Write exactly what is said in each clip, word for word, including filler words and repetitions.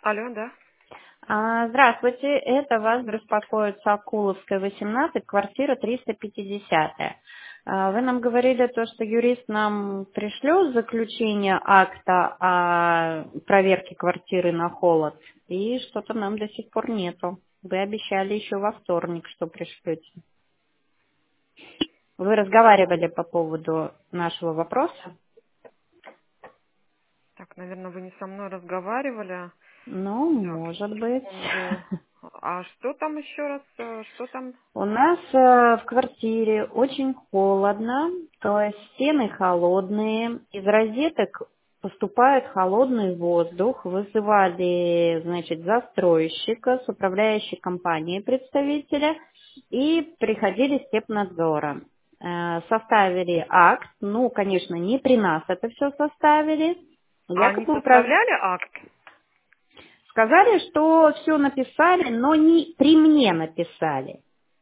Алло, да. А, Здравствуйте, это вас беспокоит Сокуловская, восемнадцать, квартира триста пятьдесят. А, Вы нам говорили то, что юрист нам пришлет заключение акта о проверке квартиры на холод, и что-то нам до сих пор нету. Вы обещали еще во вторник, что пришлете. Вы разговаривали по поводу нашего вопроса? Так, наверное, вы не со мной разговаривали. Ну, Так, может быть. секунду. А что там еще раз? э, Что там? У нас э, в квартире очень холодно, то есть стены холодные, из розеток поступает холодный воздух. Вызывали, значит, застройщика с управляющей компанией представителя и приходили с Технадзора. Э, Составили акт, ну, конечно, не при нас это все составили. А они Якобы управ- составляли акт? сказали, что все написали, но не при мне написали.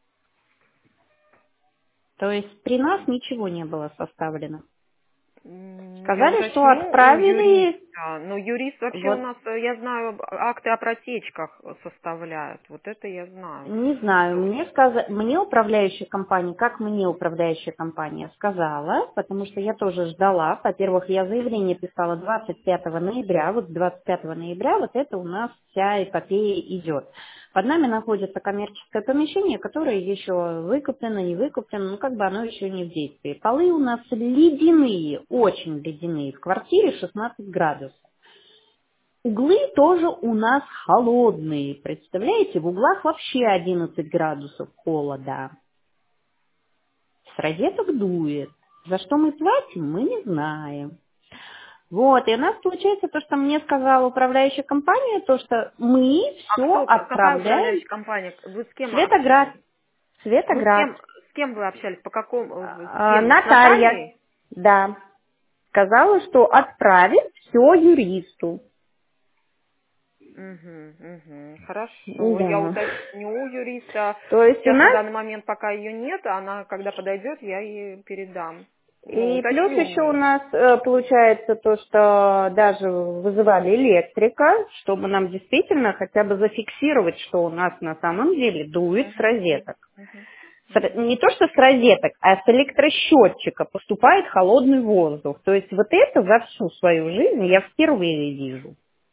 То есть при нас ничего не было составлено. М, Я Сказали, что уточню у отправили, юриста. Но юрист вообще у вот нас, э, я знаю, акты о протечках составляют. Вот это я знаю. не знаю, мне сказа... мне управляющая компания, как мне управляющая компания сказала, потому что я тоже ждала. Во-первых, я заявление писала двадцать пятого ноября, вот с двадцать пятого ноября вот это у нас вся эпопея идет. Под нами находится коммерческое помещение, которое еще выкуплено, не выкуплено, ну как бы оно еще не в действии. Полы у нас ледяные, очень ледяные, в квартире шестнадцать градусов. Углы тоже у нас холодные. Представляете, в углах вообще одиннадцать градусов холода. С розеток дует. За что мы платим, мы не знаем. Вот, и у нас получается то, что мне сказала управляющая компания, то, что мы А все кто, к- какая отправляем управляющая компания? Вы с в кем Светоград. общались? Вы с Светоград. кем, с кем вы общались? По какому, с А, кем? С Наталья, Натальей? да, сказала, что отправит все юристу. Угу, угу. Хорошо. Я Да. уточню у юриста. То есть у Сейчас на нас данный момент пока ее нет, а она когда подойдет, я ей передам. Ну, и плюс уточню еще у мы. нас э, получается то, что даже вызывали электрика, чтобы нам действительно хотя бы зафиксировать, что у нас на самом деле дует с Угу, розеток. угу, С ро- Не то, что с розеток, а с электросчетчика поступает холодный воздух. То есть вот это за всю свою жизнь я впервые вижу.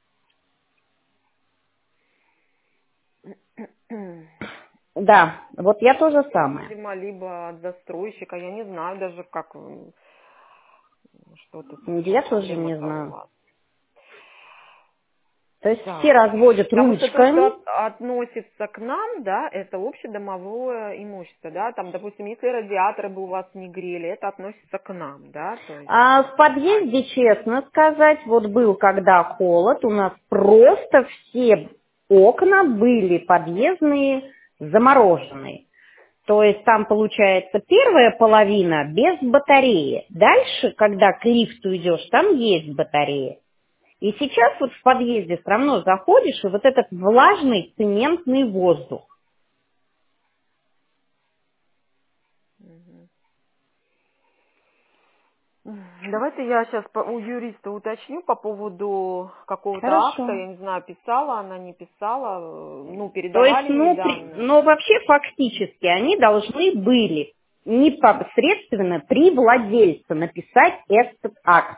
угу. Да, вот я то же самое. Видимо, либо от застройщика, я не знаю даже, как, м, что тут, в чем Я тоже не проблема-то у знаю. вас. То есть все Так, разводят потому что то, что ручками. от- относится к нам, да, это общедомовое имущество, да, там, допустим, если радиаторы бы у вас не грели, это относится к нам, да, то есть, А в подъезде, честно сказать, вот был когда холод, у нас просто все окна были подъездные замороженные. То есть там получается первая половина без батареи. Дальше, когда к лифту идешь, там есть батарея. И сейчас вот в подъезде все равно заходишь, и вот этот влажный цементный воздух. мгм. Давайте я сейчас у юриста уточню по поводу какого-то акта, Хорошо. я не знаю, писала она, не писала, э, ну, То есть, передавали ей ну, при- данные. но вообще фактически они должны были непосредственно при владельце написать этот акт.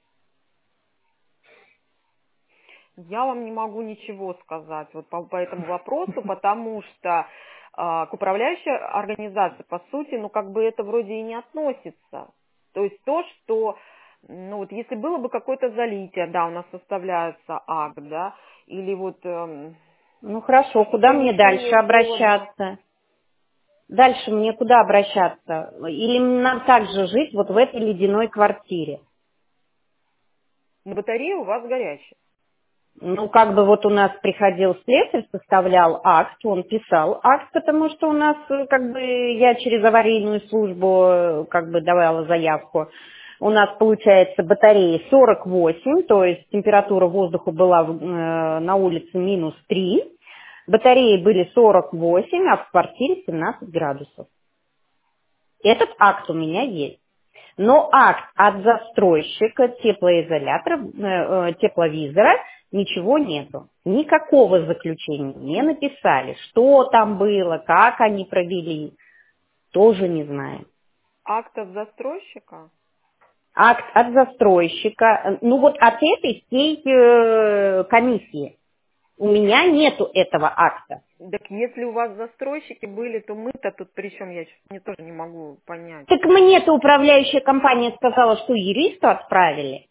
Я вам не могу ничего сказать вот по, по этому вопросу, потому что а, к управляющей организации, по сути, ну, как бы это вроде и не относится. То есть то, что, ну, вот если было бы какое-то залитие, да, у нас составляется акт, да, или вот эм, Ну хорошо, в куда мне дальше помещении холодно. обращаться? Дальше мне куда обращаться? Или нам также жить вот в этой ледяной квартире? На батарее у вас горячая. Ну, как бы вот у нас приходил слесарь, составлял акт, он писал акт, потому что у нас, э, как бы, я через аварийную службу, э, как бы, давала заявку. У нас, получается, батареи сорок восемь, то есть температура воздуха была э, на улице минус три, батареи были сорок восемь, а в квартире семнадцать градусов. Этот акт у меня есть. Но акт от застройщика теплоизолятора, э, э, тепловизора Ничего нету. Никакого заключения не написали. Что там было, как они провели, тоже не знаем. Акт от застройщика? Акт от застройщика, ну вот от этой всей э, комиссии. У меня нету этого акта. Так если у вас застройщики были, то мы-то тут при чем? Я не тоже не могу понять. Так мне-то управляющая компания сказала, что юристу отправили.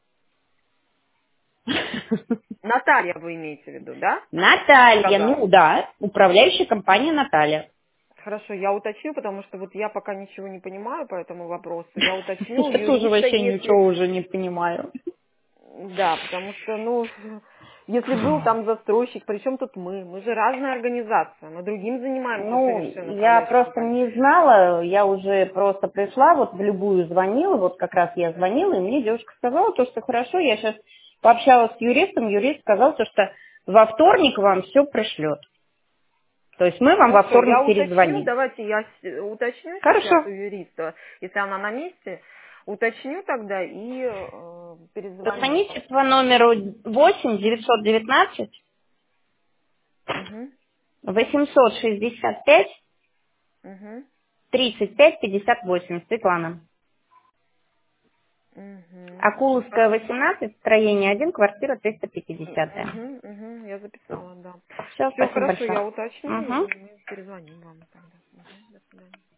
Наталья вы имеете в виду, да? Наталья, Сказала. ну да, управляющая компания Наталья. Хорошо, я уточню, потому что вот я пока ничего не понимаю по этому вопросу. Я уточню у Я тоже юриста, вообще если... ничего уже не понимаю. Да, потому что, ну, если был там застройщик, причем тут мы? Мы же разная организация, мы другим занимаемся Ну, совершенно я управляющей просто компанией. не знала, я уже просто пришла, вот в любую звонила, вот как раз я звонила, и мне девушка сказала, то, что хорошо, я сейчас пообщалась с юристом, юрист сказал, то, что во вторник вам все пришлет. То есть мы вам во Хорошо, я вторник уточню, перезвоним. давайте я с- уточню сейчас у Хорошо. юриста, если она на месте, уточню тогда и э, перезвоню. Позвоните по номеру восемь девятьсот девятнадцать Угу, восемьсот шестьдесят пять угу, тридцать пять пятьдесят восемь. Светлана. угу. Акуловская, восемнадцать, строение один, квартира триста пятьдесят. Угу, угу, я записала, да. Все, Все спасибо хорошо, большое. я уточню, и Угу. мы перезвоним вам тогда. Угу, до свидания.